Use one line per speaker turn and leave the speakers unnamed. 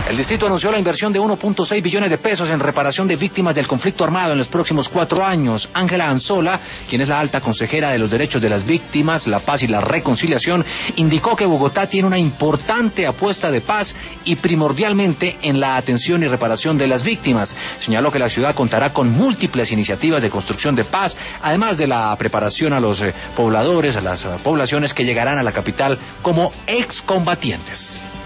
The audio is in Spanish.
El distrito anunció la inversión de 1.6 billones de pesos en reparación de víctimas del conflicto armado en los próximos 4 años. Ángela Anzola, quien es la alta consejera de los derechos de las víctimas, la paz y la reconciliación, indicó que Bogotá tiene una importante apuesta de paz y primordialmente en la atención y reparación de las víctimas. Señaló que la ciudad contará con múltiples iniciativas de construcción de paz, además de la preparación a los pobladores, a las poblaciones que llegarán a la capital como excombatientes.